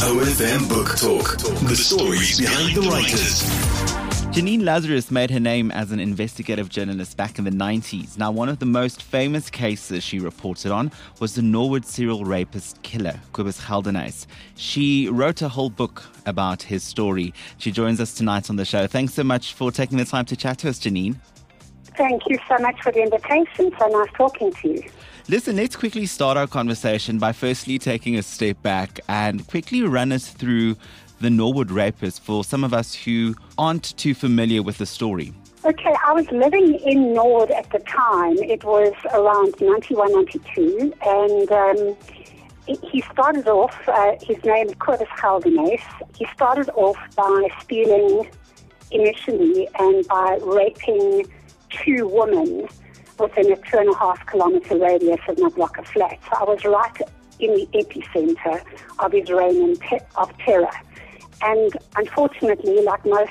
OFM Book Talk. The stories behind the writers. Janine Lazarus made her name as an investigative journalist back in the 90s. Now, one of the most famous cases she reported on was the Norwood serial rapist killer, Cobus Geldenhuys. She wrote a whole book about his story. She joins us tonight on the show. Thanks so much for taking the time to chat to us, Janine. Thank you so much for the invitation. So nice talking to you. Listen, let's quickly start our conversation by firstly taking a step back and quickly run us through the Norwood rapist for some of us who aren't too familiar with the story. Okay, I was living in Norwood at the time. It was around 91, 92, and he started off, his name is Cobus Geldenhuys. He started off by stealing initially and by raping two women within a 2.5 kilometre radius of my block of flats. So I was right in the epicenter of his reign of terror. And unfortunately, like most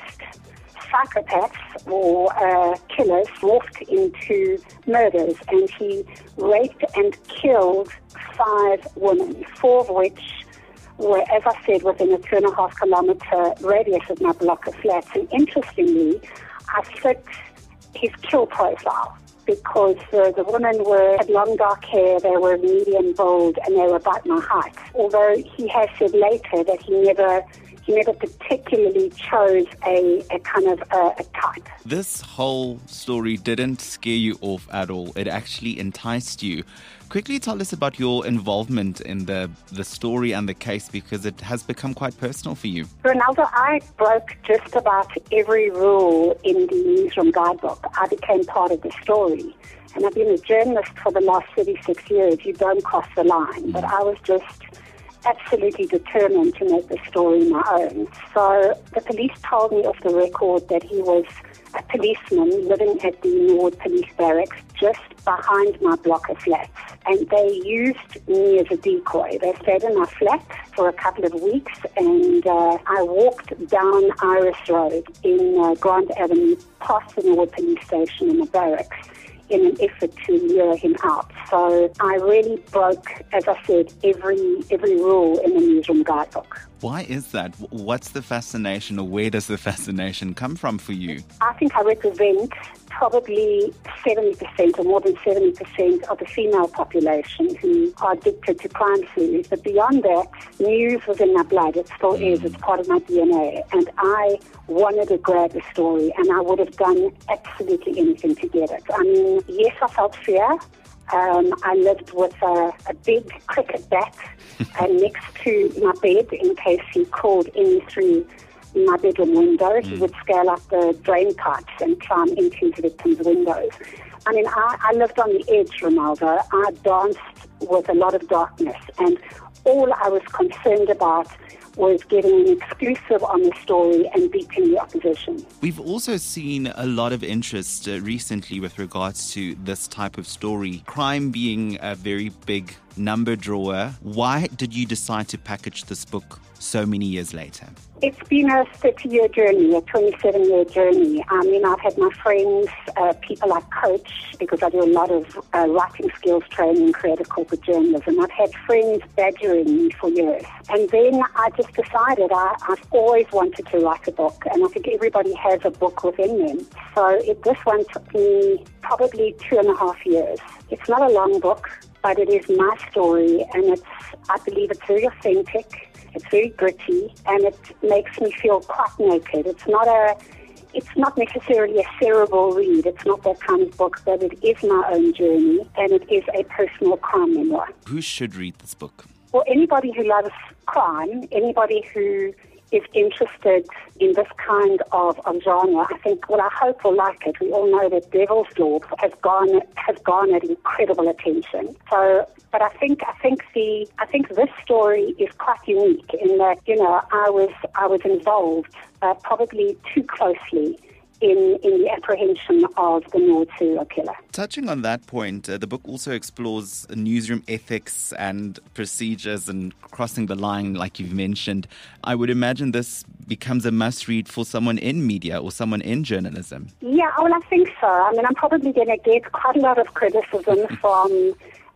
psychopaths or killers, morphed into murders. And he raped and killed 5 women, 4 of which were, as I said, within a 2.5 kilometre radius of my block of flats. And interestingly, I fit his kill profile because the women had long dark hair, they were medium build, and they were about my height. Although he has said later that he never particularly chose a kind of a type. This whole story didn't scare you off at all. It actually enticed you. Quickly tell us about your involvement in the story and the case, because it has become quite personal for you. Ronaldo, I broke just about every rule in the newsroom guidebook. I became part of the story. And I've been a journalist for the last 36 years. You don't cross the line. But I was just absolutely determined to make the story my own. So the police told me off the record that he was a policeman living at the Norwood Police Barracks just behind my block of flats. And they used me as a decoy. They stayed in my flat for a couple of weeks, and I walked down Iris Road in Grant Avenue past the Norwood Police Station in the barracks in an effort to lure him out. So I really broke, as I said, every rule in the newsroom guidebook. Why is that? What's the fascination, or where does the fascination come from for you? I think I represent probably 70% or more than 70% of the female population who are addicted to crime series. But beyond that, news was in my blood. It still is. It's part of my DNA. And I wanted to grab the story, and I would have done absolutely anything to get it. I mean, yes, I felt fear. I lived with a big cricket bat next to my bed in case he crawled in through my bedroom window. He would scale up the drain pipes and climb into the victim's windows. I mean, I lived on the edge, Ronaldo. I danced with a lot of darkness, and all I was concerned about was getting an exclusive on the story and beating the opposition. We've also seen a lot of interest recently with regards to this type of story, crime being a very big number drawer. Why did you decide to package this book so many years later? It's been a 30-year journey, a 27-year journey. I mean, I've had my friends, people I coach, because I do a lot of writing skills training, creative corporate journalism. I've had friends badgering me for years. And then I just decided I've always wanted to write a book, and I think everybody has a book within them. So this one took me probably 2.5 years. It's not a long book, but it is my story, and I believe it's very authentic. It's very gritty, and it makes me feel quite naked. It's not necessarily a cerebral read. It's not that kind of book, but it is my own journey, and it is a personal crime memoir. Who should read this book? Well, anybody who loves crime, anybody who is interested in this kind of genre, I think, well, I hope will like it. We all know that Devil's Law has garnered incredible attention. So, but I think this story is quite unique in that, you know, I was involved probably too closely in the apprehension of the Norwood serial killer. Touching on that point, the book also explores newsroom ethics and procedures and crossing the line, like you've mentioned. I would imagine this becomes a must-read for someone in media or someone in journalism. Yeah, well, I think so. I mean, I'm probably going to get quite a lot of criticism from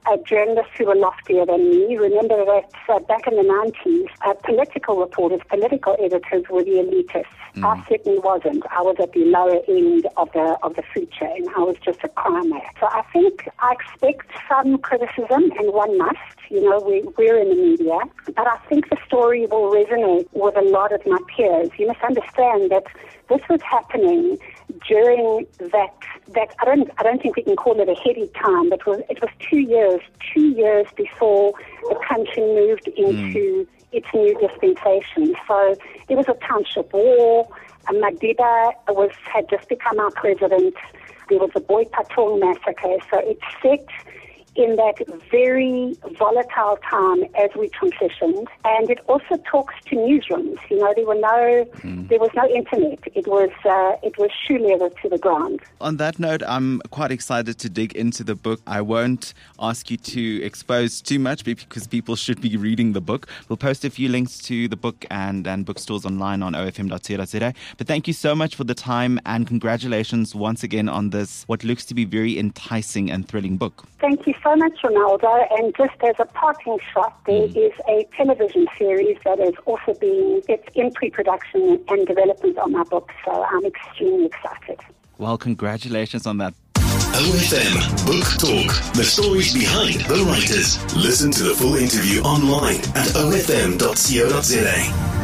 journalists who were loftier than me. Remember that back in the 90s, political reporters, political editors were the elitists. I certainly wasn't. I was at the lower end of the food chain. I was just a crime. So I think I expect some criticism, and one must. You know, we're in the media. But I think the story will resonate with a lot of my peers. You must understand that this was happening during that I don't think we can call it a heady time, but it was 2 years before the country moved into its new dispensation. So there was a township war. Madiba had just become our president. There was the Boy Patong massacre. So it set in that very volatile time as we transitioned, and it also talks to newsrooms. You know, there was no internet. It was shoe leather to the ground. On that note, I'm quite excited to dig into the book. I won't ask you to expose too much because people should be reading the book. We'll post a few links to the book and bookstores online on ofm.co.za. But thank you so much for the time, and congratulations once again on this, what looks to be very enticing and thrilling book. Thank you so much, Ronaldo. And just as a parting shot, there is a television series that is also it's in pre-production and development on my book, so I'm extremely excited. Well, congratulations on that. OFM Book Talk, the stories behind the writers. Listen to the full interview online at ofm.co.za.